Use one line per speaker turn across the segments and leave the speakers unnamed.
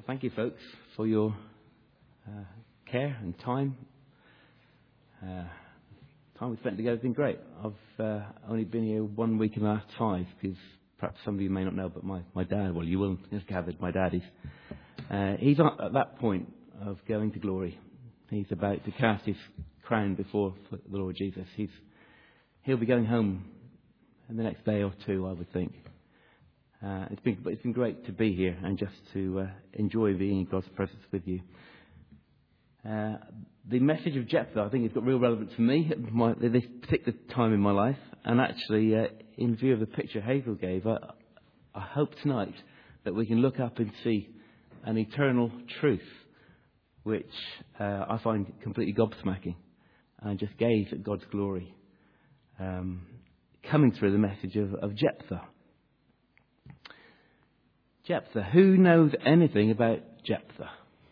Thank you, folks, for your care and time. Time we spent together has been great. I've only been here 1 week in the last 5, because perhaps some of you may not know, but my dad, well, you will have gathered, my dad he's at that point of going to glory. He's about to cast his crown before the Lord Jesus. He'll be going home in the next day or two, I would think. It's been great to be here and just to enjoy being in God's presence with you. The message of Jephthah, I think, has got real relevance for me at this particular time in my life. And actually, in view of the picture Hazel gave, I hope tonight that we can look up and see an eternal truth, which I find completely gobsmacking, and just gaze at God's glory coming through the message of Jephthah. Jephthah. Who knows anything about Jephthah?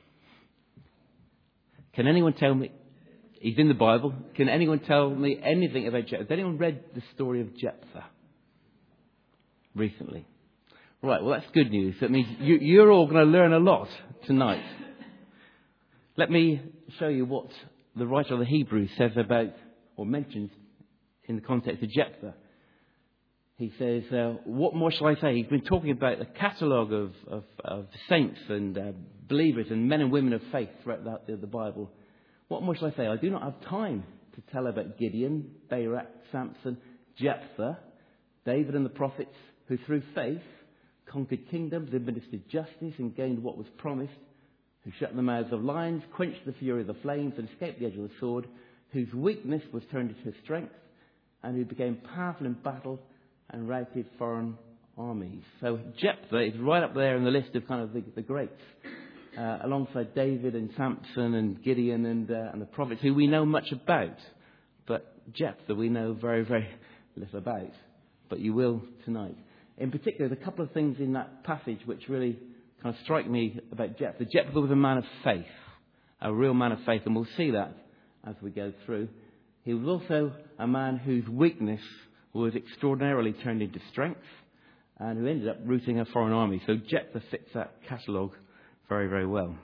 Can anyone tell me? He's in the Bible. Can anyone tell me anything about Jephthah? Has anyone read the story of Jephthah recently? Right, well, that's good news. That means you're all going to learn a lot tonight. Let me show you what the writer of the Hebrews says about, or mentions in the context of Jephthah. He says, what more shall I say? He's been talking about a catalogue of saints and believers and men and women of faith throughout the Bible. What more shall I say? I do not have time to tell about Gideon, Barak, Samson, Jephthah, David and the prophets, who through faith conquered kingdoms, administered justice and gained what was promised, who shut the mouths of lions, quenched the fury of the flames and escaped the edge of the sword, whose weakness was turned into strength, and who became powerful in battle and routed foreign armies. So Jephthah is right up there in the list of kind of the greats, alongside David and Samson and Gideon and the prophets, who we know much about. But Jephthah we know very, very little about. But you will tonight. In particular, there's a couple of things in that passage which really kind of strike me about Jephthah. Jephthah was a man of faith, a real man of faith, and we'll see that as we go through. He was also a man whose weakness was extraordinarily turned into strength, and who ended up routing a foreign army. So Jephthah fits that catalogue very, very well.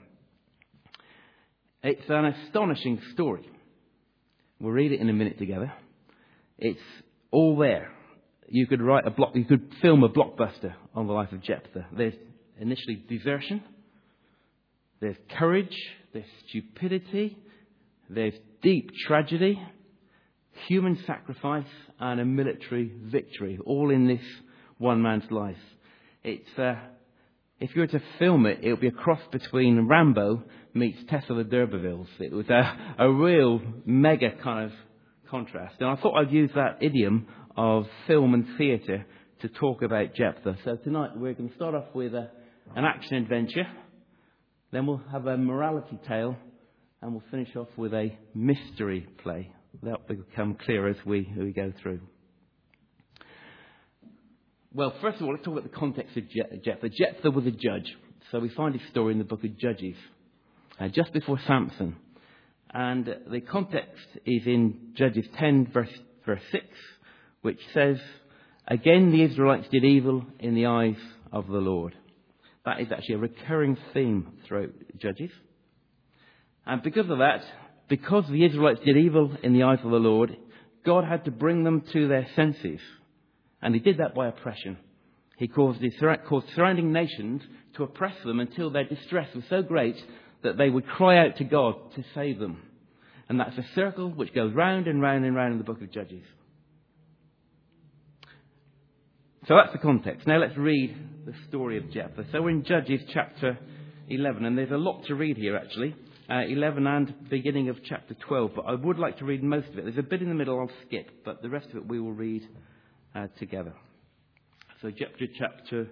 It's an astonishing story. We'll read it in a minute together. It's all there. You could film a blockbuster on the life of Jephthah. There's initially desertion, there's courage, there's stupidity, there's deep tragedy, human sacrifice and a military victory, all in this one man's life. It's if you were to film it, it would be a cross between Rambo meets Tessa the D'Urbervilles. It was a real mega kind of contrast. And I thought I'd use that idiom of film and theatre to talk about Jephthah. So tonight we're going to start off with an action adventure, then we'll have a morality tale, and we'll finish off with a mystery play. That will become clear as we go through. Well, first of all, let's talk about the context of Jephthah. Jephthah was a judge. So we find his story in the book of Judges, just before Samson. And the context is in Judges 10, verse 6, which says, "Again the Israelites did evil in the eyes of the Lord." That is actually a recurring theme throughout Judges. And because of that, because the Israelites did evil in the eyes of the Lord, God had to bring them to their senses. And he did that by oppression. He caused surrounding nations to oppress them until their distress was so great that they would cry out to God to save them. And that's a circle which goes round and round and round in the book of Judges. So that's the context. Now let's read the story of Jephthah. So we're in Judges chapter 11, and there's a lot to read here actually. 11 and beginning of chapter 12, but I would like to read most of it. There's a bit in the middle I'll skip, but the rest of it we will read together. So Judges chapter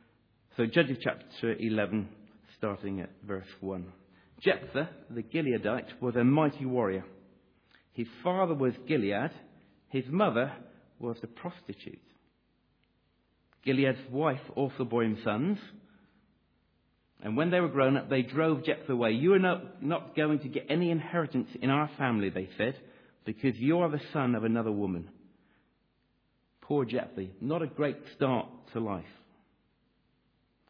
11, starting at verse 1. Jephthah, the Gileadite, was a mighty warrior. His father was Gilead. His mother was a prostitute. Gilead's wife also bore him sons. And when they were grown up, they drove Jephthah away. "You are not going to get any inheritance in our family," they said, "because you are the son of another woman." Poor Jephthah, not a great start to life.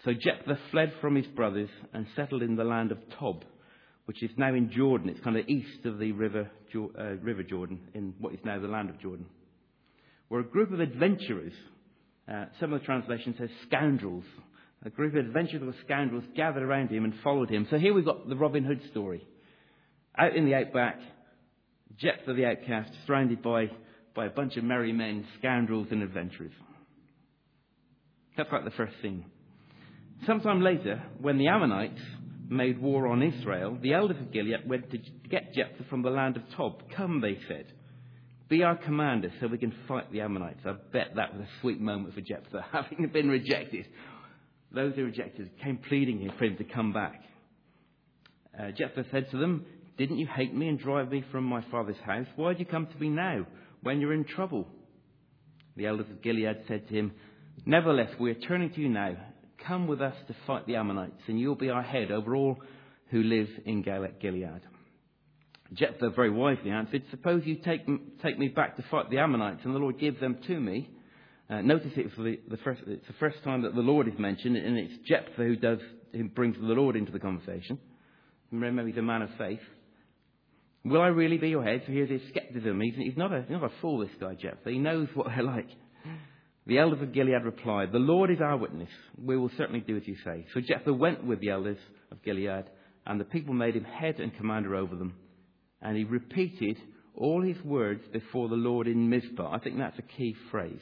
So Jephthah fled from his brothers and settled in the land of Tob, which is now in Jordan. It's kind of east of the river Jordan, in what is now the land of Jordan. We're a group of adventurers. Some of the translations says scoundrels. A group of adventurers or scoundrels gathered around him and followed him. So here we've got the Robin Hood story. Out in the outback, Jephthah the outcast, surrounded by a bunch of merry men, scoundrels and adventurers. That's like the first scene. Sometime later, when the Ammonites made war on Israel, the elders of Gilead went to get Jephthah from the land of Tob. Come, they said, be our commander so we can fight the Ammonites. I bet that was a sweet moment for Jephthah, having been rejected. Those who rejected came pleading for him to come back. Jephthah said to them, didn't you hate me and drive me from my father's house? Why do you come to me now when you're in trouble? The elders of Gilead said to him, nevertheless, we are turning to you now. Come with us to fight the Ammonites, and you'll be our head over all who live in Gilead. Jephthah very wisely answered, suppose you take me back to fight the Ammonites, and the Lord gives them to me. Notice it's the first time that the Lord is mentioned, and it's Jephthah who brings the Lord into the conversation. Remember, he's a man of faith. Will I really be your head? So here's his skepticism. He's not a fool, this guy, Jephthah. He knows what they're like. The elders of Gilead replied, the Lord is our witness. We will certainly do as you say. So Jephthah went with the elders of Gilead, and the people made him head and commander over them. And he repeated all his words before the Lord in Mizpah. I think that's a key phrase.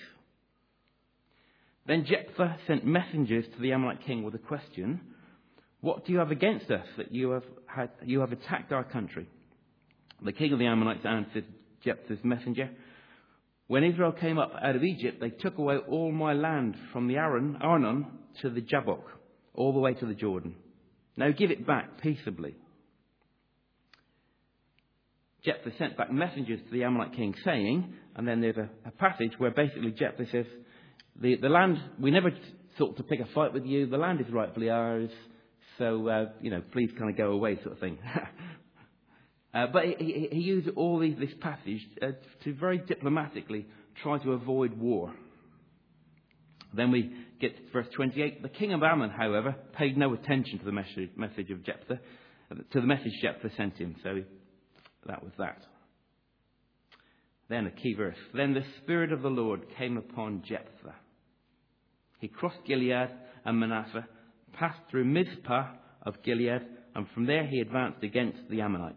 Then Jephthah sent messengers to the Ammonite king with a question, what do you have against us that you have attacked our country? The king of the Ammonites answered Jephthah's messenger, when Israel came up out of Egypt, they took away all my land from the Arnon to the Jabbok, all the way to the Jordan. Now give it back peaceably. Jephthah sent back messengers to the Ammonite king saying, and then there's a passage where basically Jephthah says, the land, we never thought to pick a fight with you, the land is rightfully ours, so, please kind of go away sort of thing. But he used all this passage to very diplomatically try to avoid war. Then we get to verse 28. The king of Ammon, however, paid no attention to the message of Jephthah, to the message Jephthah sent him. So that was that. Then a key verse. Then the Spirit of the Lord came upon Jephthah. He crossed Gilead and Manasseh, passed through Mizpah of Gilead, and from there he advanced against the Ammonites.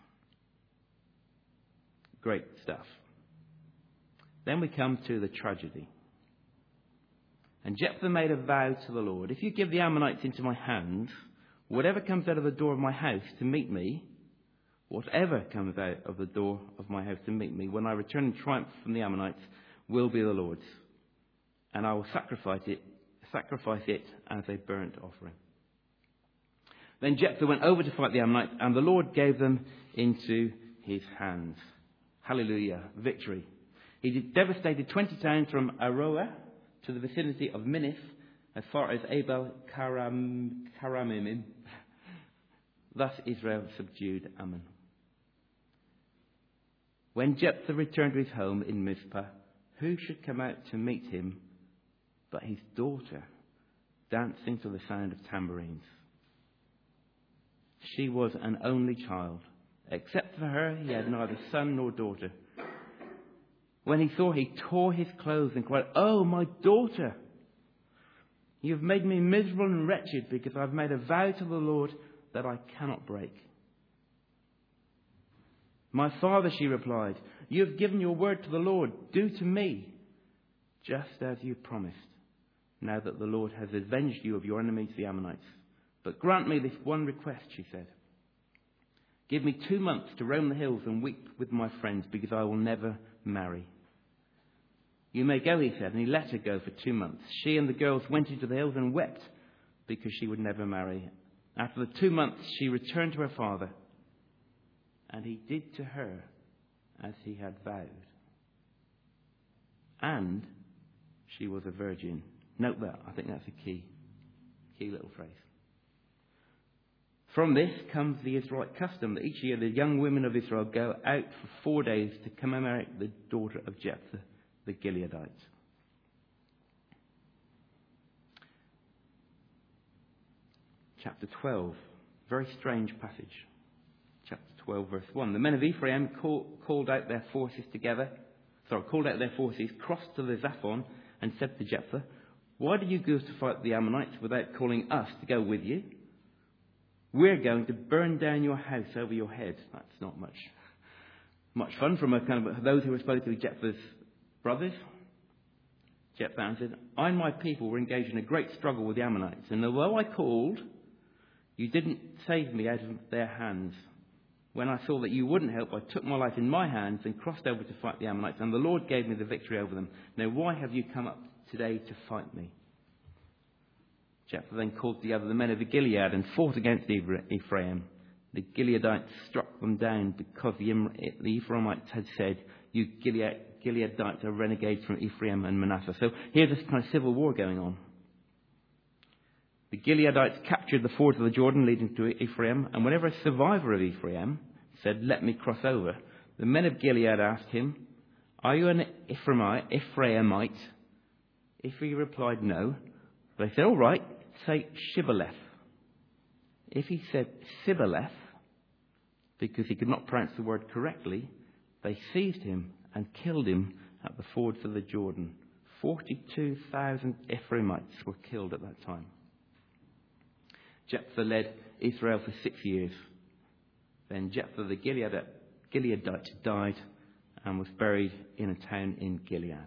Great stuff. Then we come to the tragedy. And Jephthah made a vow to the Lord, if you give the Ammonites into my hands, whatever comes out of the door of my house to meet me, whatever comes out of the door of my house to meet me, when I return in triumph from the Ammonites, will be the Lord's. And I will sacrifice it as a burnt offering. Then Jephthah went over to fight the Ammonites, and the Lord gave them into his hands. Hallelujah. Victory. He devastated 20 towns from Aroer to the vicinity of Minnith, as far as Abel Karamim. Thus Israel subdued Ammon. When Jephthah returned to his home in Mizpah, who should come out to meet him but his daughter, dancing to the sound of tambourines? She was an only child. Except for her, he had neither son nor daughter. When he saw her, he tore his clothes and cried, "Oh, my daughter! You have made me miserable and wretched because I have made a vow to the Lord that I cannot break." "My father," she replied, "you have given your word to the Lord. Do to me just as you promised, now that the Lord has avenged you of your enemies, the Ammonites. But grant me this one request," she said. "Give me 2 months to roam the hills and weep with my friends, because I will never marry." "You may go," he said, and he let her go for 2 months. She and the girls went into the hills and wept because she would never marry. After the 2 months, she returned to her father, and he did to her as he had vowed. And she was a virgin. Note that. I think that's a key little phrase. From this comes the Israelite custom that each year the young women of Israel go out for 4 days to commemorate the daughter of Jephthah, the Gileadite. chapter 12. Very strange passage. Chapter 12, verse 1. The men of Ephraim called out their forces, crossed to the Zaphon, and said to Jephthah, "Why do you go to fight the Ammonites without calling us to go with you? We're going to burn down your house over your head." That's not much fun from those who were supposed to be Jephthah's brothers. Jephthah answered, "I and my people were engaged in a great struggle with the Ammonites, and although I called, you didn't save me out of their hands. When I saw that you wouldn't help, I took my life in my hands and crossed over to fight the Ammonites, and the Lord gave me the victory over them. Now why have you come up today to fight me?" Jephthah then called together the men of the Gilead and fought against Ephraim. The Gileadites struck them down because the Ephraimites had said, "You Gileadites are renegades from Ephraim and Manasseh." So here's this kind of civil war going on. The Gileadites captured the fords of the Jordan leading to Ephraim, and whenever a survivor of Ephraim said, "Let me cross over," the men of Gilead asked him, "Are you an Ephraimite?" If he replied no, they said, "All right, say Shibboleth." If he said Sibboleth, because he could not pronounce the word correctly, they seized him and killed him at the fords of the Jordan. 42,000 Ephraimites were killed at that time. Jephthah led Israel for 6 years. Then Jephthah the Gileadite died and was buried in a town in Gilead.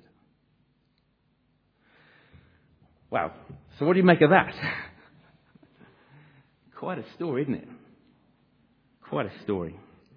Wow. So what do you make of that? Quite a story, isn't it? Quite a story.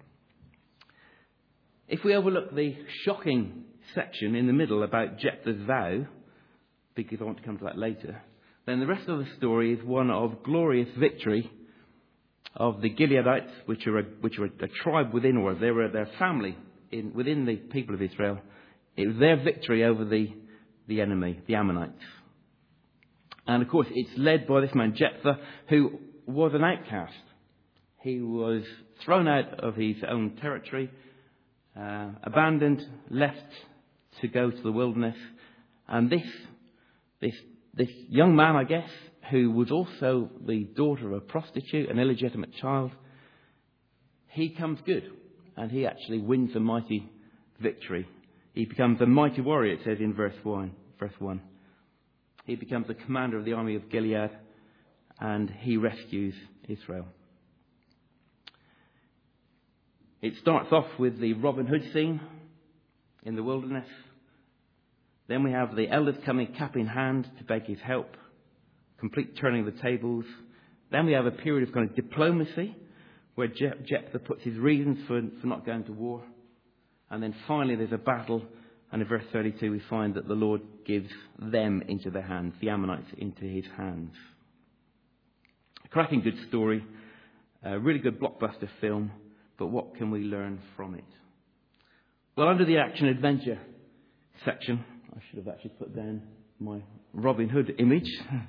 If we overlook the shocking section in the middle about Jephthah's vow, because I want to come to that later, then the rest of the story is one of glorious victory of the Gileadites, which are a tribe within, or they were their family within the people of Israel. It was their victory over the enemy, the Ammonites. And of course, it's led by this man Jephthah, who was an outcast. He was thrown out of his own territory, abandoned, left to go to the wilderness. And this young man, I guess, who was also the daughter of a prostitute, an illegitimate child, he comes good, and he actually wins a mighty victory. He becomes a mighty warrior, it says in verse 1. He becomes the commander of the army of Gilead, and he rescues Israel. It starts off with the Robin Hood scene in the wilderness. Then we have the elders coming cap in hand to beg his help. Complete turning of the tables. Then we have a period of kind of diplomacy where Jephthah puts his reasons for not going to war. And then finally there's a battle. And in verse 32 we find that the Lord gives them into their hands, the Ammonites into his hands. A cracking good story. A really good blockbuster film. But what can we learn from it? Well, under the action-adventure section, I should have actually put down my Robin Hood image.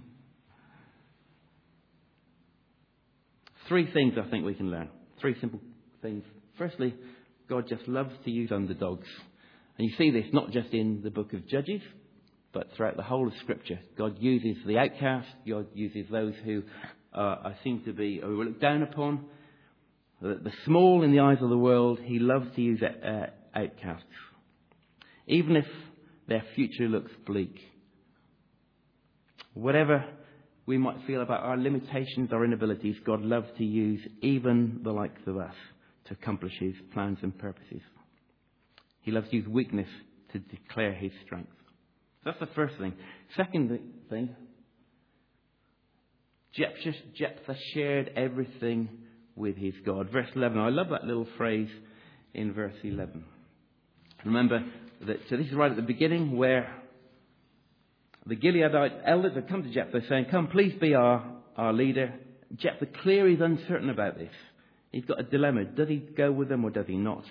3 things I think we can learn. 3 simple things. Firstly, God just loves to use underdogs. And you see this not just in the book of Judges, but throughout the whole of Scripture. God uses the outcast. God uses those who seem to be looked down upon. The small in the eyes of the world. He loves to use outcasts. Even if their future looks bleak. Whatever we might feel about our limitations, our inabilities, God loves to use even the likes of us to accomplish his plans and purposes. He loves to use weakness to declare his strength. So that's the first thing. Second thing, Jephthah shared everything with his God. Verse 11, I love that little phrase in verse 11. Remember that, so this is right at the beginning where the Gileadite elders have come to Jephthah saying, "Come, please be our leader." Jephthah clearly is uncertain about this. He's got a dilemma. Does he go with them or does he not?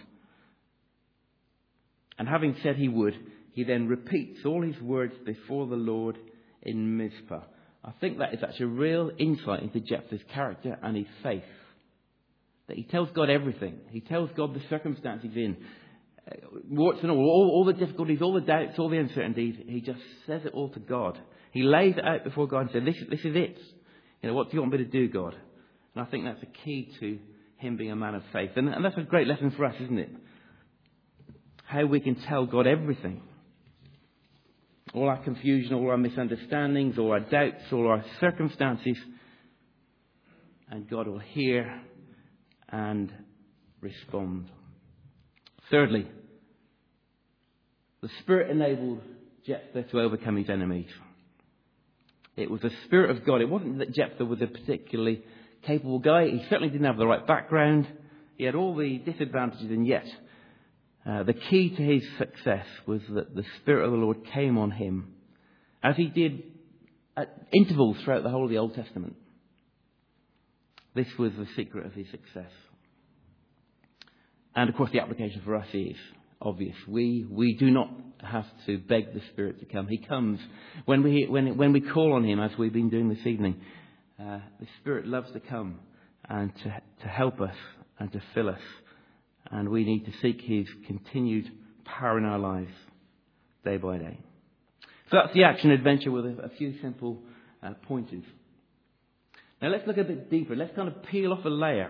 And having said he would, he then repeats all his words before the Lord in Mizpah. I think that is actually a real insight into Jephthah's character and his faith. That he tells God everything. He tells God the circumstances he's in. Warts and all the difficulties, all the doubts, all the uncertainties. He just says it all to God. He lays it out before God and says, this is it. What do you want me to do, God? And I think that's a key to him being a man of faith. And that's a great lesson for us, isn't it? How we can tell God everything. All our confusion, all our misunderstandings, all our doubts, all our circumstances. And God will hear and respond. Thirdly, the Spirit enabled Jephthah to overcome his enemies. It was the Spirit of God. It wasn't that Jephthah was a particularly capable guy. He certainly didn't have the right background. He had all the disadvantages, and yet the key to his success was that the Spirit of the Lord came on him, as he did at intervals throughout the whole of the Old Testament. This was the secret of his success. And of course the application for us is obvious. We do not have to beg the Spirit to come. He comes when we call on him, as we've been doing this evening. The Spirit loves to come and to help us and to fill us. And we need to seek his continued power in our lives day by day. So that's the action adventure with a few simple pointers. Now let's look a bit deeper. Let's kind of peel off a layer.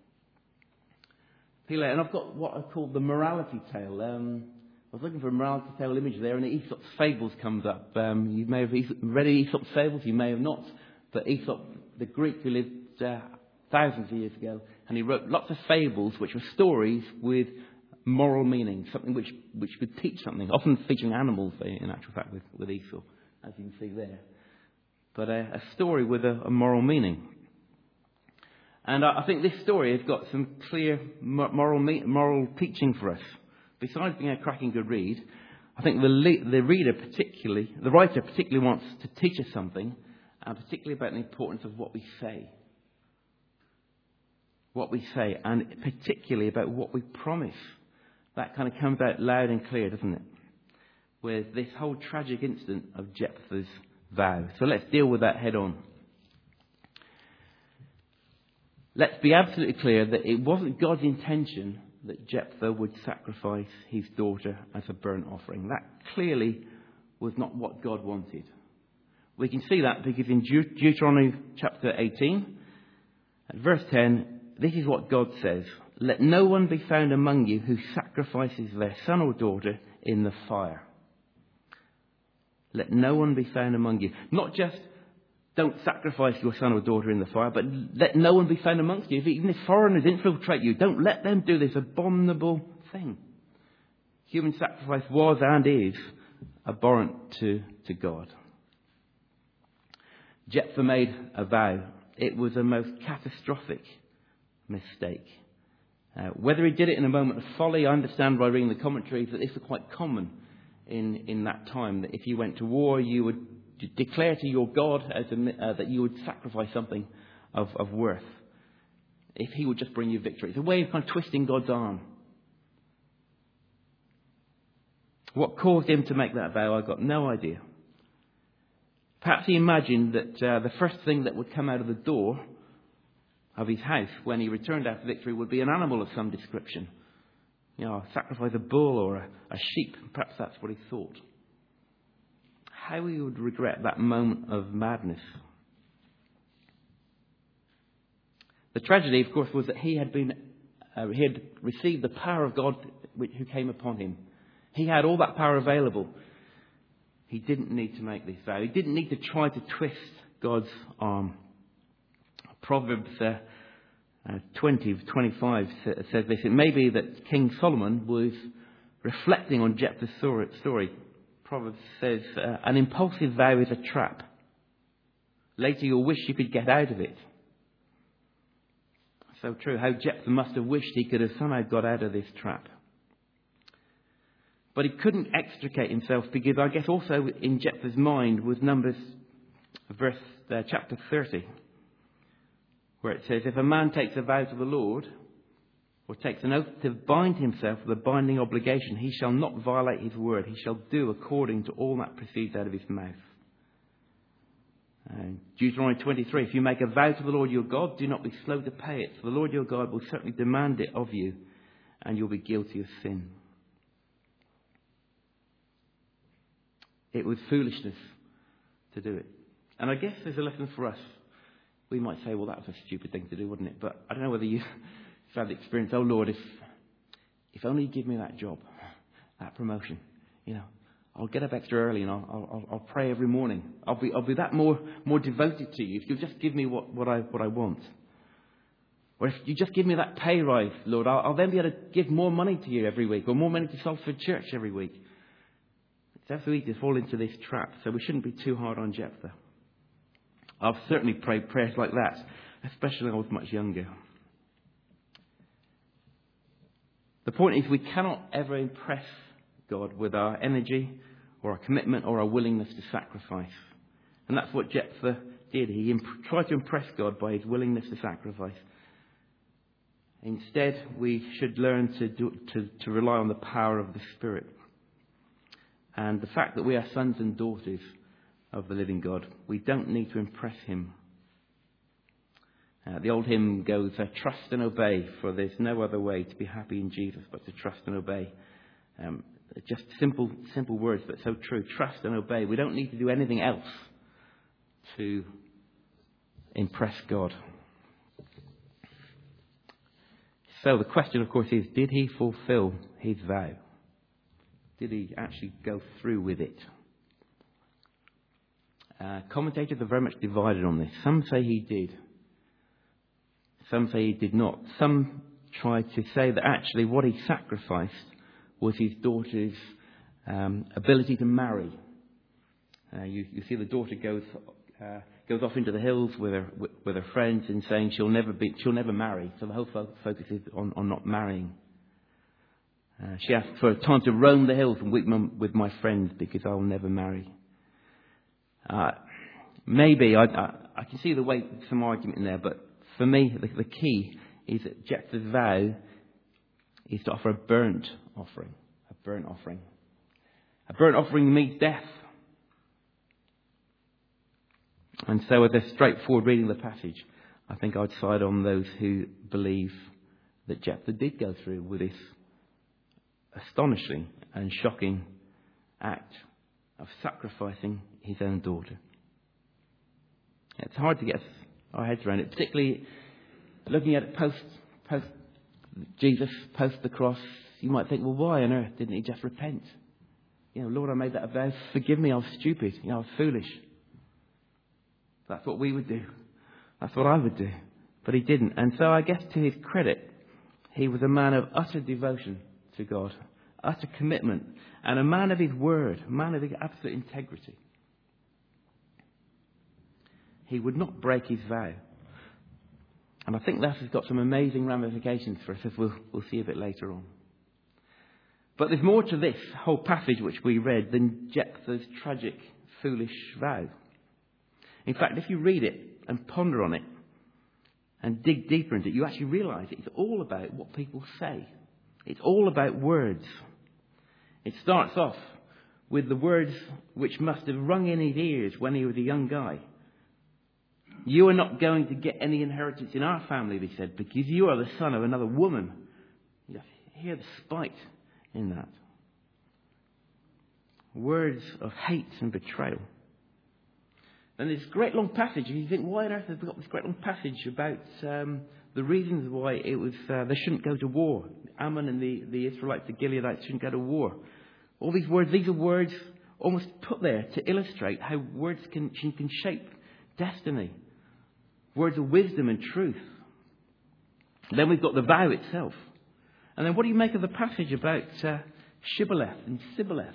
And I've got what I call the morality tale. I was looking for a morality tale image there, and the Aesop's Fables comes up. You may have read Aesop's Fables, you may have not. But Aesop, the Greek who lived thousands of years ago, and he wrote lots of fables which were stories with moral meaning, something which could teach something, often featuring animals, in actual fact, with Aesop, as you can see there. But a story with a moral meaning. And I think this story has got some clear moral teaching for us. Besides being a cracking good read, I think the writer particularly wants to teach us something, and particularly about the importance of what we say. What we say, and particularly about what we promise. That kind of comes out loud and clear, doesn't it? With this whole tragic incident of Jephthah's vow. So let's deal with that head on. Let's be absolutely clear that it wasn't God's intention that Jephthah would sacrifice his daughter as a burnt offering. That clearly was not what God wanted. We can see that because in Deuteronomy chapter 18, at verse 10, this is what God says. Let no one be found among you who sacrifices their son or daughter in the fire. Let no one be found among you. Not just don't sacrifice your son or daughter in the fire, but let no one be found amongst you. Even if foreigners infiltrate you, don't let them do this abominable thing. Human sacrifice was and is abhorrent to God. Jephthah made a vow. It was a most catastrophic mistake. Whether he did it in a moment of folly, I understand by reading the commentaries that this was quite common in that time. That if you went to war, you would declare to your God that you would sacrifice something of worth. If he would just bring you victory. It's a way of kind of twisting God's arm. What caused him to make that vow, I've got no idea. Perhaps he imagined that the first thing that would come out of the door of his house when he returned after victory would be an animal of some description. Sacrifice a bull or a sheep. Perhaps that's what he thought. How he would regret that moment of madness. The tragedy, of course, was that he had received the power of God who came upon him. He had all that power available. He didn't need to make this vow. He didn't need to try to twist God's arm. Proverbs 20:25 says this. It may be that King Solomon was reflecting on Jephthah's story. Proverbs says, an impulsive vow is a trap. Later you'll wish you could get out of it. So true. How Jephthah must have wished he could have somehow got out of this trap. But he couldn't extricate himself because I guess also in Jephthah's mind was Numbers chapter 30. Where it says, if a man takes a vow to the Lord, or takes an oath to bind himself with a binding obligation, he shall not violate his word. He shall do according to all that proceeds out of his mouth. Deuteronomy 23, if you make a vow to the Lord your God, do not be slow to pay it, for the Lord your God will certainly demand it of you, and you'll be guilty of sin. It was foolishness to do it. And I guess there's a lesson for us. we might say, well, that was a stupid thing to do, wouldn't it? But I don't know whether you've had the experience, oh Lord, if only you give me that job, that promotion, I'll get up extra early and I'll pray every morning. I'll be that more devoted to you if you'll just give me what I want. Or if you just give me that pay rise, Lord, I'll then be able to give more money to you every week, or more money to Salford Church every week. It's every week to fall into this trap, so we shouldn't be too hard on Jephthah. I've certainly prayed prayers like that, especially when I was much younger. The point is, we cannot ever impress God with our energy or our commitment or our willingness to sacrifice. And that's what Jephthah did. He tried to impress God by his willingness to sacrifice. Instead, we should learn to rely on the power of the Spirit. And the fact that we are sons and daughters of the living God. We don't need to impress him. The old hymn goes, trust and obey, for there's no other way to be happy in Jesus but to trust and obey. Just simple words, but so true. Trust and obey. We don't need to do anything else to impress God. So the question, of course, is, did he fulfill his vow? Did he actually go through with it? Commentators are very much divided on this. Some say he did. Some say he did not. Some try to say that actually what he sacrificed was his daughter's ability to marry. You see the daughter goes off into the hills with her friends and saying she'll never marry. So the whole focus is on not marrying. She asked for time to roam the hills and weep with my friends because I'll never marry. Maybe I can see the way some argument in there, but for me the key is that Jephthah's vow is to offer a burnt offering. A burnt offering. A burnt offering means death. And so with a straightforward reading of the passage, I think I'd side on those who believe that Jephthah did go through with this astonishing and shocking act of sacrificing his own daughter. It's hard to get our heads around it, particularly looking at it post Jesus, post the cross. You might think, well, why on earth didn't he just repent? Lord, I made that vow. Forgive me, I was stupid. I was foolish. That's what we would do. That's what I would do. But he didn't. And so I guess to his credit, he was a man of utter devotion to God, utter commitment, and a man of his word, a man of his absolute integrity. He would not break his vow. And I think that has got some amazing ramifications for us, as we'll see a bit later on. But there's more to this whole passage which we read than Jephthah's tragic, foolish vow. In fact, if you read it and ponder on it and dig deeper into it, you actually realise it's all about what people say. It's all about words. It starts off with the words which must have rung in his ears when he was a young guy. You are not going to get any inheritance in our family, they said, because you are the son of another woman. You hear the spite in that. Words of hate and betrayal. And this great long passage, and you think, why on earth have we got this great long passage about the reasons why it was they shouldn't go to war? Ammon and the Israelites, the Gileadites, shouldn't go to war. All these are words almost put there to illustrate how words can shape destiny. Words of wisdom and truth. And then we've got the vow itself. And then what do you make of the passage about Shibboleth and Sibboleth?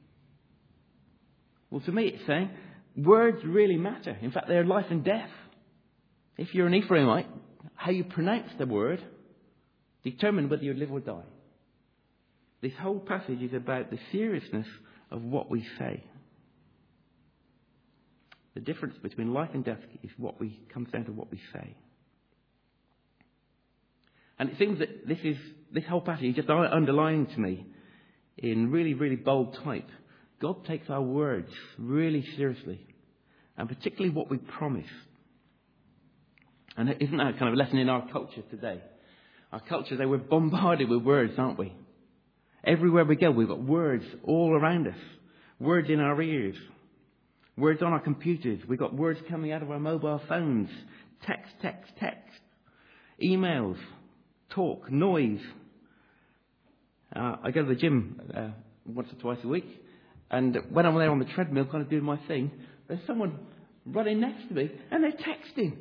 Well, to me it's saying words really matter. In fact, they're life and death. If you're an Ephraimite, how you pronounce the word determines whether you live or die. This whole passage is about the seriousness of what we say. The difference between life and death is comes down to what we say. And it seems that this whole passage is just underlying to me in really, really bold type. God takes our words really seriously, and particularly what we promise. And isn't that kind of a lesson in our culture today? Our culture today, we're bombarded with words, aren't we? Everywhere we go, we've got words all around us. Words in our ears. Words on our computers. We've got words coming out of our mobile phones. Text. Emails, talk, noise. I go to the gym once or twice a week, and when I'm there on the treadmill kind of doing my thing, there's someone running next to me, and they're texting.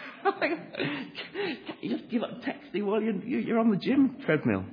You just give up texting while you're on the gym treadmill.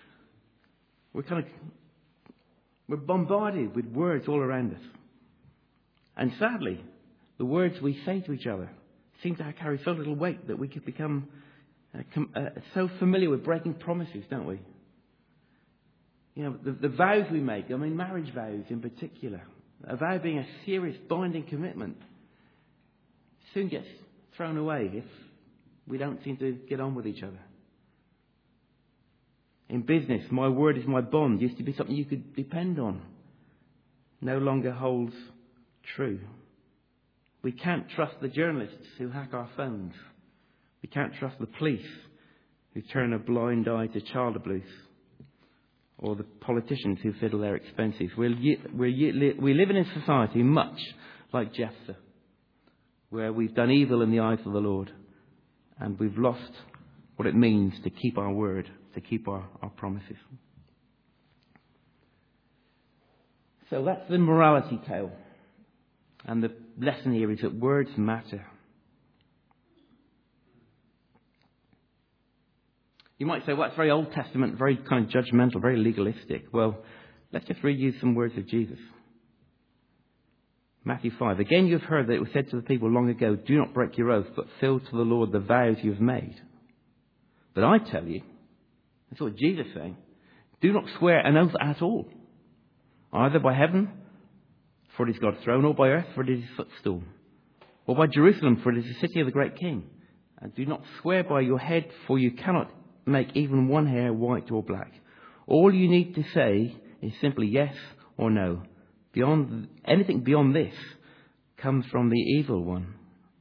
We're bombarded with words all around us. And sadly, the words we say to each other seem to carry so little weight that we could become so familiar with breaking promises, don't we? You know, the vows we make, I mean marriage vows in particular, a vow being a serious binding commitment, soon gets thrown away if we don't seem to get on with each other. In business, my word is my bond used to be something you could depend on. No longer holds true. We can't trust the journalists who hack our phones. We can't trust the police who turn a blind eye to child abuse, or the politicians who fiddle their expenses. We live in a society much like Jephthah, where we've done evil in the eyes of the Lord, and we've lost what it means to keep our word, to keep our promises. So that's the morality tale. And the lesson here is that words matter. You might say, well, that's very Old Testament, very kind of judgmental, very legalistic. Well, let's just read you some words of Jesus. Matthew 5. Again, you have heard that it was said to the people long ago, do not break your oath, but fill to the Lord the vows you have made. But I tell you, that's what Jesus is saying, do not swear an oath at all, either by heaven, for it is God's throne, or by earth, for it is his footstool, or by Jerusalem, for it is the city of the great king. And do not swear by your head, for you cannot make even one hair white or black. All you need to say is simply yes or no. Anything beyond this comes from the evil one.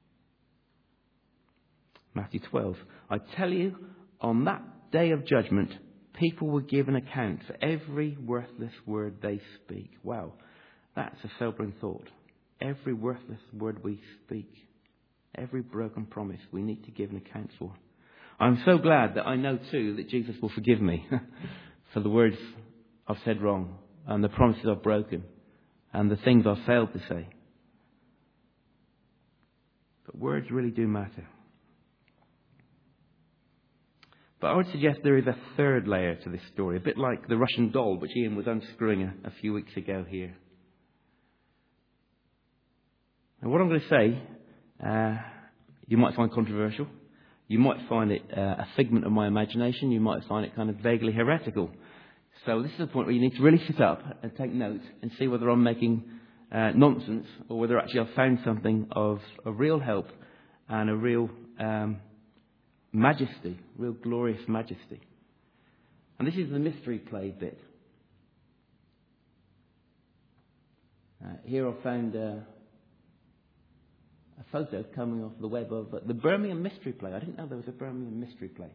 Matthew 12. I tell you, on that day of judgment, people will give an account for every worthless word they speak. Wow, that's a sobering thought. Every worthless word we speak, every broken promise we need to give an account for. I'm so glad that I know too that Jesus will forgive me for the words I've said wrong, and the promises I've broken, and the things I've failed to say. But words really do matter. But I would suggest there is a third layer to this story, a bit like the Russian doll, which Ian was unscrewing a few weeks ago here. And what I'm going to say, you might find controversial. You might find it a figment of my imagination. You might find it kind of vaguely heretical. So this is the point where you need to really sit up and take note and see whether I'm making nonsense, or whether actually I've found something of real help and a real majesty, real glorious majesty. And this is the mystery play bit. Here I've found a photo coming off the web of the Birmingham Mystery Play. I didn't know there was a Birmingham Mystery Play.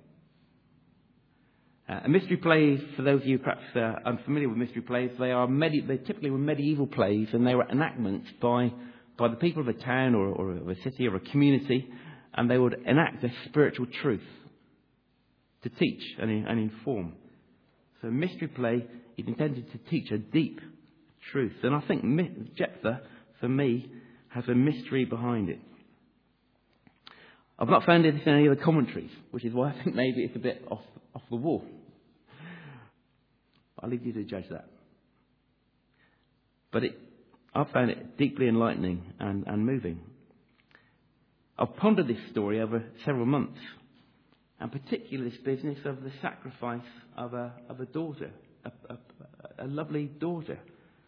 A mystery play, for those of you perhaps unfamiliar with mystery plays, they typically were medieval plays, and they were enactments by the people of a town or of a city or a community, and they would enact a spiritual truth to teach and inform. So a mystery play is intended to teach a deep truth. And I think Jephthah, for me, has a mystery behind it. I've not found it in any of the commentaries, which is why I think maybe it's a bit off the wall. I'll leave you to judge that. But I've found it deeply enlightening and moving. I've pondered this story over several months, and particularly this business of the sacrifice of a daughter, a lovely daughter.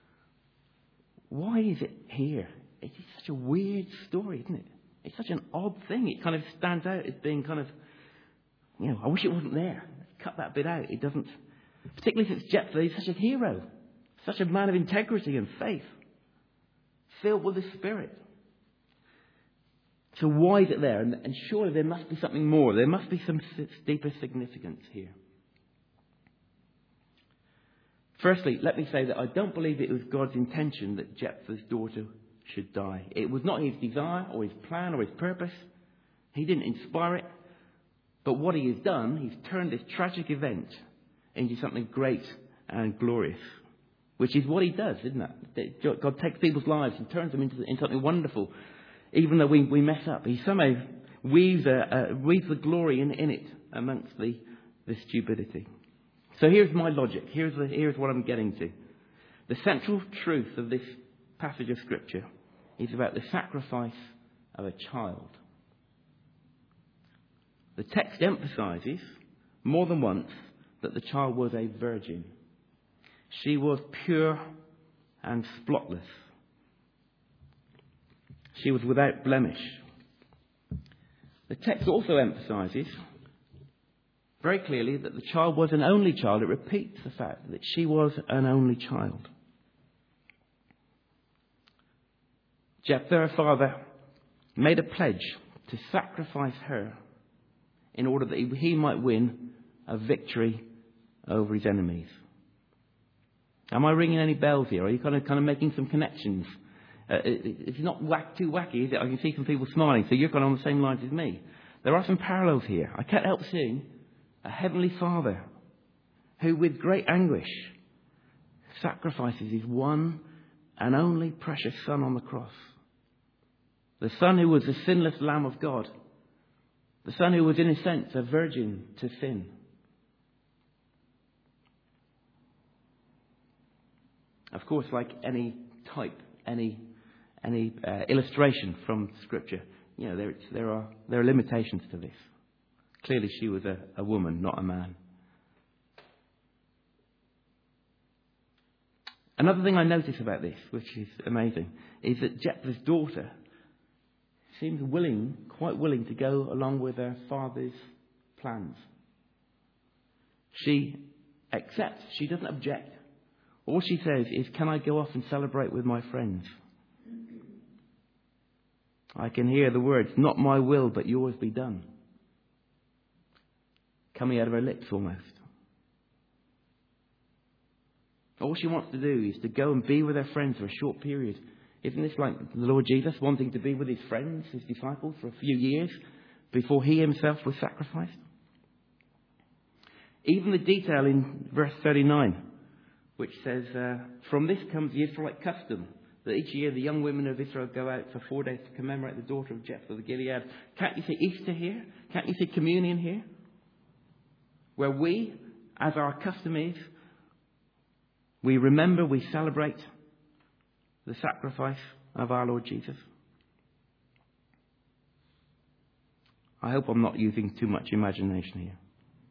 Why is it here? It's such a weird story, isn't it? It's such an odd thing. It kind of stands out as being kind of, I wish it wasn't there. Let's cut that bit out. It doesn't, particularly since Jephthah is such a hero, such a man of integrity and faith, filled with the Spirit. So why is it there? And surely there must be something more. There must be some deeper significance here. Firstly, let me say that I don't believe it was God's intention that Jephthah's daughter should die. It was not his desire or his plan or his purpose. He didn't inspire it. But what he has done, he's turned this tragic event into something great and glorious. Which is what he does, isn't it? God takes people's lives and turns them into something wonderful. Even though we mess up, he somehow weaves the glory in it amongst the stupidity. So here's my logic. Here's what I'm getting to. The central truth of this passage of Scripture is about the sacrifice of a child. The text emphasises more than once that the child was a virgin. She was pure and spotless. She was without blemish. The text also emphasises very clearly that the child was an only child. It repeats the fact that she was an only child. Jephthah, her father, made a pledge to sacrifice her in order that he might win a victory over his enemies. Am I ringing any bells here? Are you kind of making some connections? It's not too wacky, is it? I can see some people smiling, so you're kind of on the same lines as me. There are some parallels here. I can't help seeing a heavenly Father who, with great anguish, sacrifices his one and only precious Son on the cross. The Son who was the sinless Lamb of God. The Son who was, in a sense, a virgin to sin. Of course, like any type, any illustration from Scripture, there are limitations to this. Clearly, she was a woman, not a man. Another thing I notice about this, which is amazing, is that Jephthah's daughter seems quite willing to go along with her father's plans. She accepts. She doesn't object. All she says is, "Can I go off and celebrate with my friends?" I can hear the words, "Not my will, but yours be done," coming out of her lips almost. All she wants to do is to go and be with her friends for a short period. Isn't this like the Lord Jesus wanting to be with his friends, his disciples, for a few years before he himself was sacrificed? Even the detail in verse 39, which says, "From this comes the Israelite custom, that each year the young women of Israel go out for 4 days to commemorate the daughter of Jephthah the Gilead." Can't you see Easter here? Can't you see communion here? Where we, as our custom is, we remember, we celebrate the sacrifice of our Lord Jesus. I hope I'm not using too much imagination here.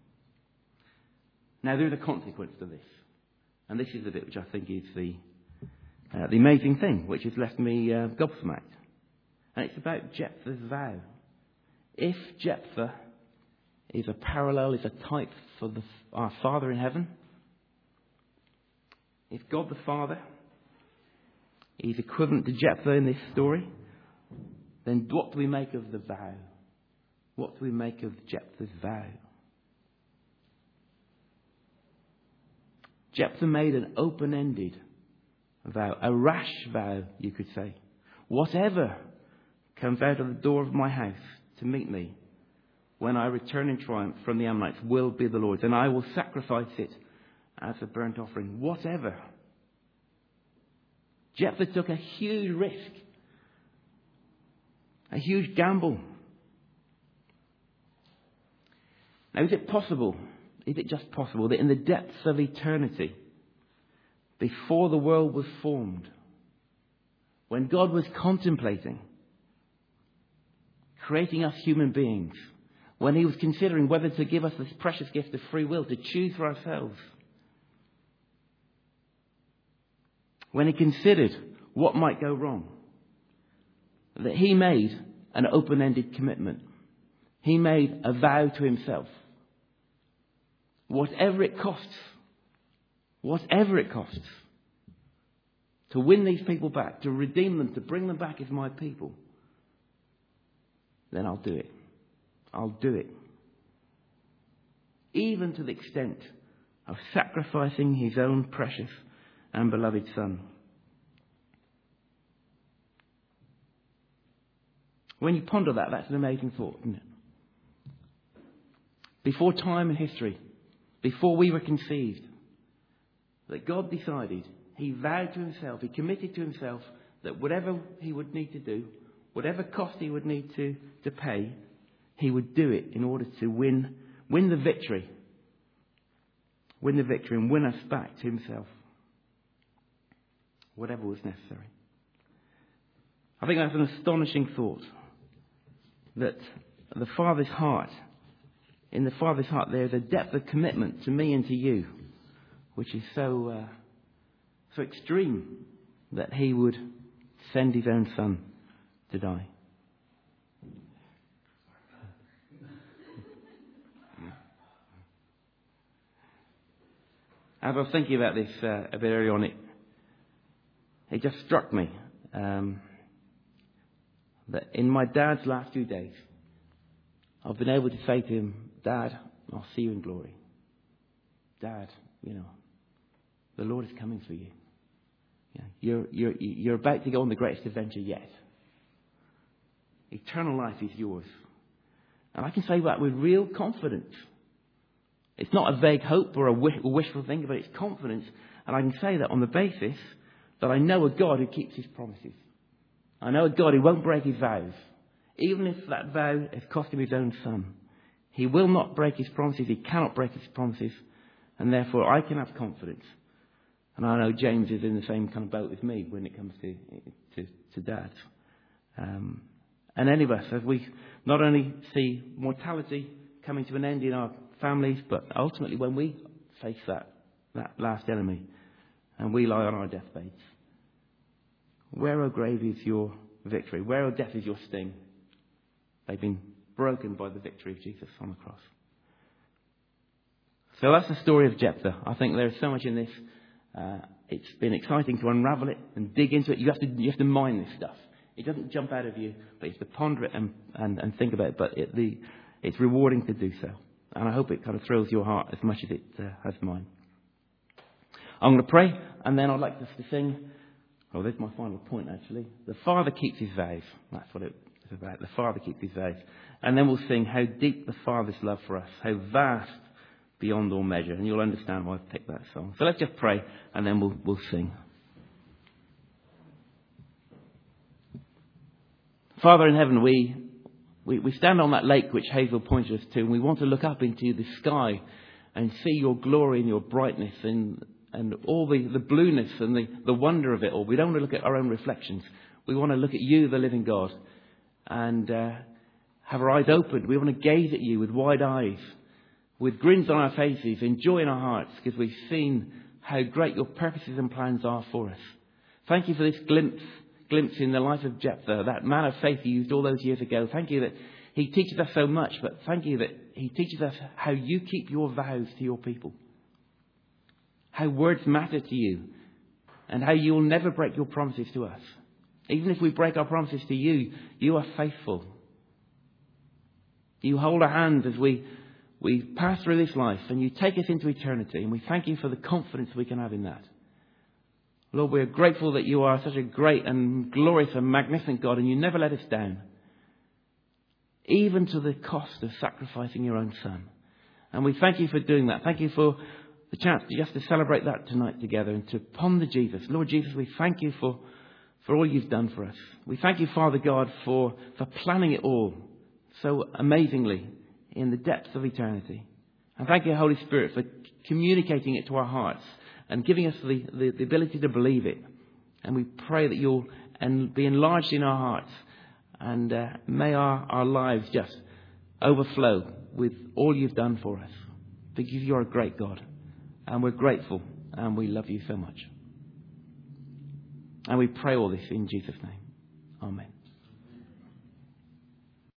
Now, there's a consequence to this. And this is the bit which I think is the amazing thing, which has left me gobsmacked. And it's about Jephthah's vow. If Jephthah is a parallel, is a type for our Father in heaven, if God the Father is equivalent to Jephthah in this story, then what do we make of the vow? What do we make of Jephthah's vow? Jephthah made an open-ended vow, a rash vow, you could say. Whatever comes out of the door of my house to meet me when I return in triumph from the Ammonites will be the Lord's, and I will sacrifice it as a burnt offering. Whatever. Jephthah took a huge risk, a huge gamble. Now, is it just possible that in the depths of eternity, before the world was formed, when God was contemplating creating us human beings, when he was considering whether to give us this precious gift of free will to choose for ourselves, when he considered what might go wrong, that he made an open-ended commitment. He made a vow to himself. Whatever it costs, to win these people back, to redeem them, to bring them back as my people, then I'll do it. I'll do it. Even to the extent of sacrificing his own precious and beloved Son. When you ponder that, that's an amazing thought, isn't it? Before time and history, before we were conceived, that God decided, he vowed to himself, he committed to himself that whatever he would need to do, whatever cost he would need to pay, he would do it in order to win the victory. Win the victory and win us back to himself. Whatever was necessary. I think that's an astonishing thought. That the Father's heart, in the Father's heart there's a depth of commitment to me and to you, which is so extreme that he would send his own Son to die. As I was thinking about this a bit earlier on, it just struck me that in my dad's last 2 days, I've been able to say to him, Dad, I'll see you in glory. Dad, the Lord is coming for you. You're about to go on the greatest adventure yet. Eternal life is yours. And I can say that with real confidence. It's not a vague hope or a wishful thinking, but it's confidence. And I can say that on the basis that I know a God who keeps his promises. I know a God who won't break his vows. Even if that vow has cost him his own Son. He will not break his promises. He cannot break his promises. And therefore I can have confidence. And I know James is in the same kind of boat with me when it comes to Dad. And any of us, as we not only see mortality coming to an end in our families, but ultimately when we face that last enemy and we lie on our deathbeds, where, O grave, is your victory? Where, O death, is your sting? They've been broken by the victory of Jesus on the cross. So that's the story of Jephthah. I think there is so much in this. It's been exciting to unravel it and dig into it. You have to mine this stuff. It doesn't jump out of you, but you have to ponder it and think about it. But it's rewarding to do so. And I hope it kind of thrills your heart as much as it has mine. I'm going to pray, and then I'd like us to sing. Oh, there's my final point, actually. The Father keeps his vows. That's what it's about. The Father keeps his vows. And then we'll sing how deep the Father's love for us, how vast beyond all measure. And you'll understand why I've picked that song. So let's just pray, and then we'll sing. Father in heaven, we stand on that lake which Hazel pointed us to, and we want to look up into the sky and see your glory and your brightness and all the blueness and the wonder of it all. We don't want to look at our own reflections. We want to look at you, the living God, and have our eyes opened. We want to gaze at you with wide eyes, with grins on our faces, and joy in our hearts, because we've seen how great your purposes and plans are for us. Thank you for this glimpse in the life of Jephthah, that man of faith you used all those years ago. Thank you that he teaches us so much, but thank you that he teaches us how you keep your vows to your people. How words matter to you, and how you will never break your promises to us. Even if we break our promises to you, you are faithful. You hold our hands as we pass through this life, and you take us into eternity, and we thank you for the confidence we can have in that. Lord, we're grateful that you are such a great and glorious and magnificent God, and you never let us down, even to the cost of sacrificing your own Son. And we thank you for doing that. Thank you for the chance just to celebrate that tonight together and to ponder Jesus. Lord Jesus, we thank you for all you've done for us. We thank you, Father God, for planning it all so amazingly in the depths of eternity. And thank you, Holy Spirit, for communicating it to our hearts and giving us the ability to believe it. And we pray that you'll be enlarged in our hearts, and may our lives just overflow with all you've done for us. Because you're a great God, and we're grateful, and we love you so much. And we pray all this in Jesus' name. Amen.